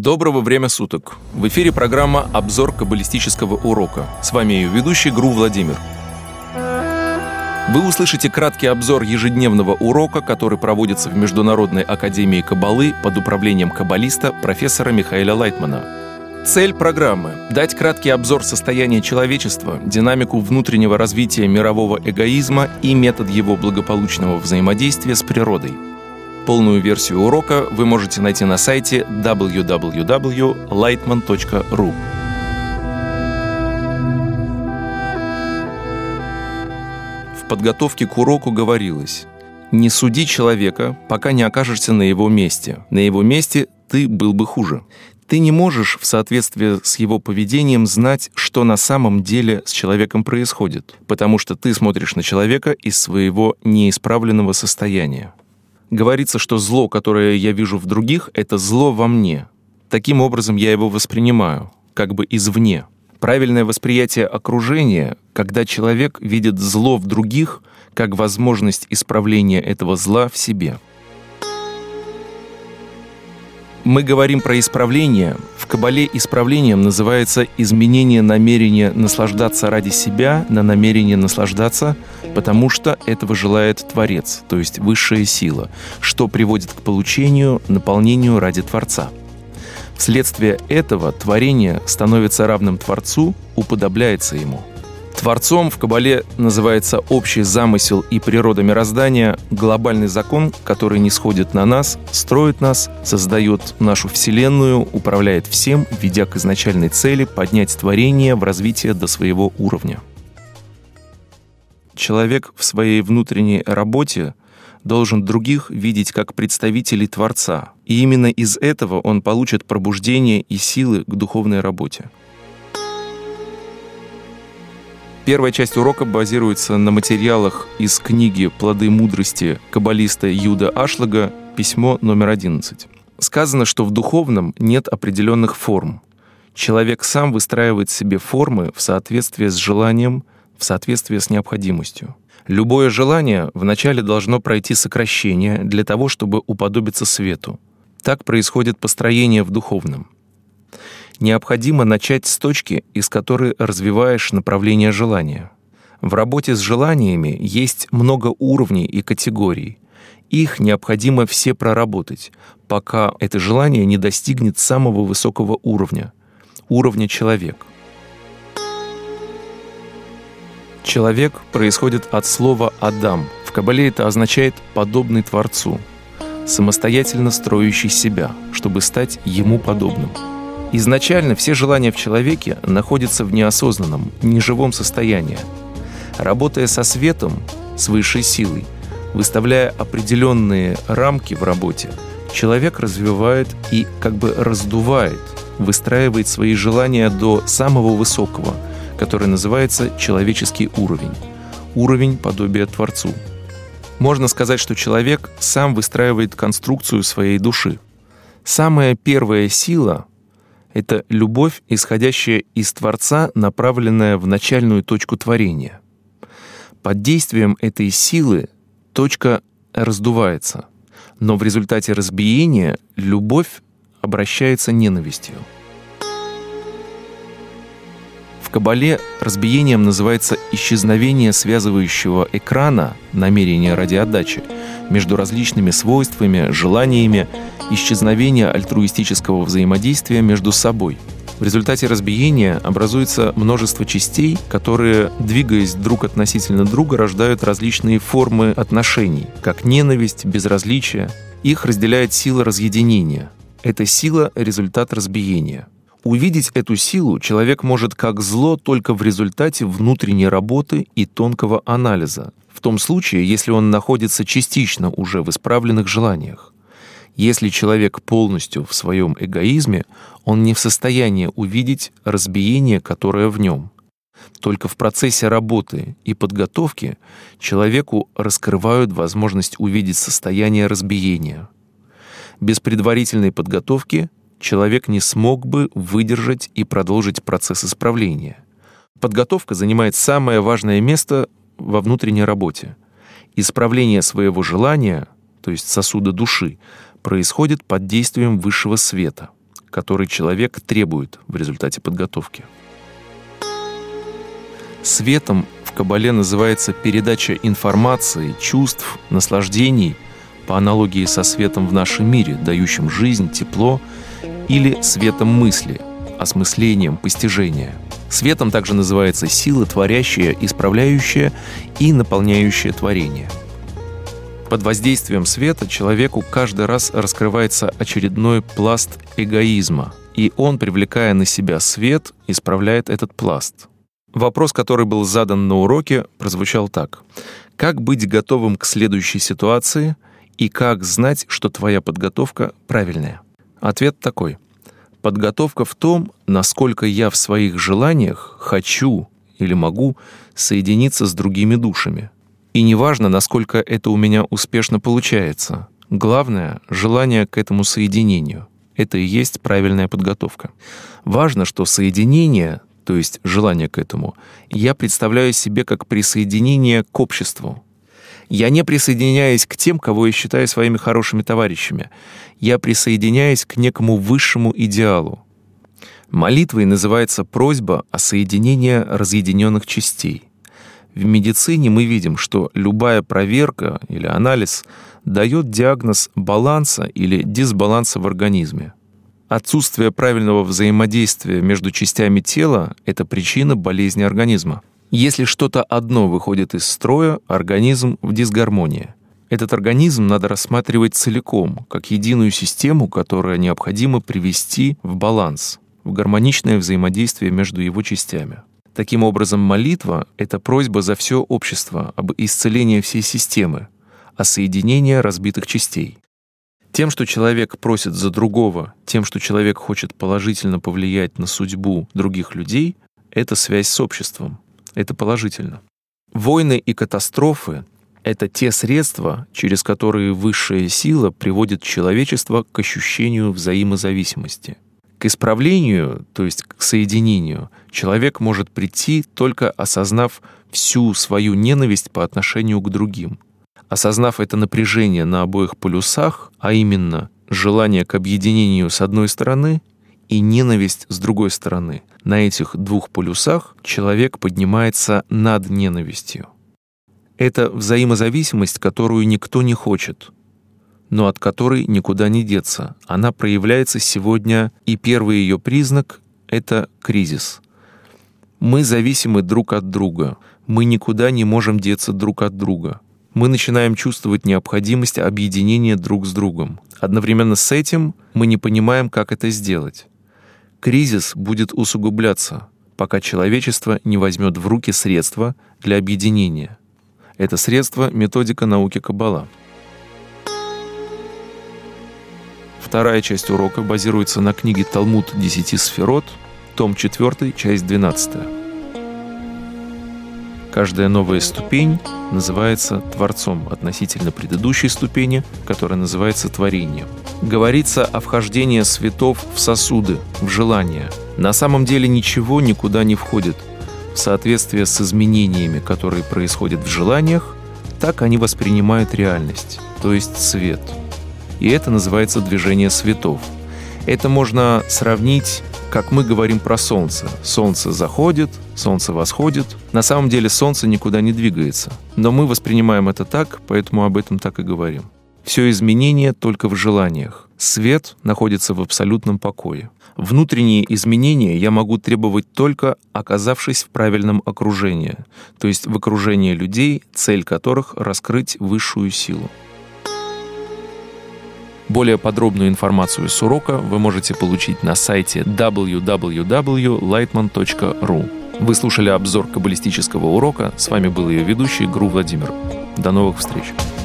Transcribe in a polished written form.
Доброго время суток! В эфире программа «Обзор каббалистического урока». С вами ее ведущий ГРУ Владимир. Вы услышите краткий обзор ежедневного урока, который проводится в Международной академии Каббалы под управлением каббалиста профессора Михаэля Лайтмана. Цель программы – дать краткий обзор состояния человечества, динамику внутреннего развития мирового эгоизма и метод его благополучного взаимодействия с природой. Полную версию урока вы можете найти на сайте www.lightman.ru. В подготовке к уроку говорилось: «Не суди человека, пока не окажешься на его месте. На его месте ты был бы хуже». Ты не можешь в соответствии с его поведением знать, что на самом деле с человеком происходит, потому что ты смотришь на человека из своего неисправленного состояния. Говорится, что зло, которое я вижу в других, это зло во мне. Таким образом я его воспринимаю, как бы извне. Правильное восприятие окружения, когда человек видит зло в других, как возможность исправления этого зла в себе. Мы говорим про исправление. В Каббале исправлением называется изменение намерения наслаждаться ради себя на намерение наслаждаться, потому что этого желает Творец, то есть высшая сила, что приводит к получению, наполнению ради Творца. Вследствие этого творение становится равным Творцу, уподобляется Ему. Творцом в Каббале называется общий замысел и природа мироздания, глобальный закон, который нисходит на нас, строит нас, создает нашу Вселенную, управляет всем, ведя к изначальной цели поднять творение в развитие до своего уровня. Человек в своей внутренней работе должен других видеть как представителей Творца, и именно из этого он получит пробуждение и силы к духовной работе. Первая часть урока базируется на материалах из книги «Плоды мудрости» каббалиста Юда Ашлага, письмо номер 11. Сказано, что в духовном нет определенных форм. Человек сам выстраивает себе формы в соответствии с желанием, в соответствии с необходимостью. Любое желание вначале должно пройти сокращение для того, чтобы уподобиться свету. Так происходит построение в духовном. Необходимо начать с точки, из которой развиваешь направление желания. В работе с желаниями есть много уровней и категорий. Их необходимо все проработать, пока это желание не достигнет самого высокого уровня — уровня человек. Человек происходит от слова «Адам». В Каббале это означает «подобный Творцу», самостоятельно строящий себя, чтобы стать ему подобным. Изначально все желания в человеке находятся в неосознанном, неживом состоянии. Работая со светом, с высшей силой, выставляя определенные рамки в работе, человек развивает и как бы раздувает, выстраивает свои желания до самого высокого, который называется человеческий уровень, уровень подобия Творцу. Можно сказать, что человек сам выстраивает конструкцию своей души. Самая первая сила — это любовь, исходящая из Творца, направленная в начальную точку творения. Под действием этой силы точка раздувается, но в результате разбиения любовь обращается ненавистью. В Каббале разбиением называется исчезновение связывающего экрана, намерения ради отдачи, между различными свойствами, желаниями, исчезновение альтруистического взаимодействия между собой. В результате разбиения образуется множество частей, которые, двигаясь друг относительно друга, рождают различные формы отношений, как ненависть, безразличие. Их разделяет сила разъединения. Эта сила — результат разбиения. Увидеть эту силу человек может как зло только в результате внутренней работы и тонкого анализа, в том случае, если он находится частично уже в исправленных желаниях. Если человек полностью в своем эгоизме, он не в состоянии увидеть разбиение, которое в нем. Только в процессе работы и подготовки человеку раскрывают возможность увидеть состояние разбиения. Без предварительной подготовки человек не смог бы выдержать и продолжить процесс исправления. Подготовка занимает самое важное место во внутренней работе. Исправление своего желания, то есть сосуда души, происходит под действием высшего света. который человек требует в результате подготовки. Светом в Кабале называется передача информации, чувств, наслаждений, по аналогии со светом в нашем мире, дающим жизнь, тепло, или светом мысли, осмыслением, постижения. Светом также называется сила, творящая, исправляющая и наполняющая творение. Под воздействием света человеку каждый раз раскрывается очередной пласт эгоизма, и он, привлекая на себя свет, исправляет этот пласт. Вопрос, который был задан на уроке, прозвучал так. Как быть готовым к следующей ситуации и как знать, что твоя подготовка правильная? Ответ такой. Подготовка в том, насколько я в своих желаниях хочу или могу соединиться с другими душами. И неважно, насколько это у меня успешно получается. Главное — желание к этому соединению. Это и есть правильная подготовка. Важно, что соединение, то есть желание к этому, я представляю себе как присоединение к обществу. Я не присоединяюсь к тем, кого я считаю своими хорошими товарищами. Я присоединяюсь к некому высшему идеалу. Молитвой называется просьба о соединении разъединенных частей. В медицине мы видим, что любая проверка или анализ дает диагноз баланса или дисбаланса в организме. Отсутствие правильного взаимодействия между частями тела — это причина болезни организма. Если что-то одно выходит из строя, организм в дисгармонии. Этот организм надо рассматривать целиком, как единую систему, которая необходимо привести в баланс, в гармоничное взаимодействие между его частями. Таким образом, молитва — это просьба за все общество об исцелении всей системы, о соединении разбитых частей. Тем, что человек просит за другого, тем, что человек хочет положительно повлиять на судьбу других людей, это связь с обществом. Это положительно. Войны и катастрофы — это те средства, через которые высшая сила приводит человечество к ощущению взаимозависимости. К исправлению, то есть к соединению, человек может прийти, только осознав всю свою ненависть по отношению к другим. Осознав это напряжение на обоих полюсах, а именно желание к объединению с одной стороны и ненависть с другой стороны, на этих двух полюсах человек поднимается над ненавистью. Это взаимозависимость, которую никто не хочет, но от которой никуда не деться. Она проявляется сегодня, и первый ее признак — это кризис. Мы зависимы друг от друга, мы никуда не можем деться друг от друга. Мы начинаем чувствовать необходимость объединения друг с другом. Одновременно с этим мы не понимаем, как это сделать. Кризис будет усугубляться, пока человечество не возьмет в руки средства для объединения. Это средство — методика науки Каббала. Вторая часть урока базируется на книге «Талмуд 10 сферот», том 4, часть 12. Каждая новая ступень называется Творцом относительно предыдущей ступени, которая называется Творением. Говорится о вхождении светов в сосуды, в желания. На самом деле ничего никуда не входит. В соответствии с изменениями, которые происходят в желаниях, так они воспринимают реальность, то есть свет. И это называется движение светов. Это можно сравнить, как мы говорим про Солнце. Солнце заходит, Солнце восходит. На самом деле Солнце никуда не двигается. Но мы воспринимаем это так, поэтому об этом так и говорим. Все изменение только в желаниях. Свет находится в абсолютном покое. Внутренние изменения я могу требовать только оказавшись в правильном окружении, то есть в окружении людей, цель которых — раскрыть высшую силу. Более подробную информацию с урока вы можете получить на сайте www.lightman.ru. Вы слушали обзор каббалистического урока. С вами был ее ведущий ГРУ Владимир. До новых встреч!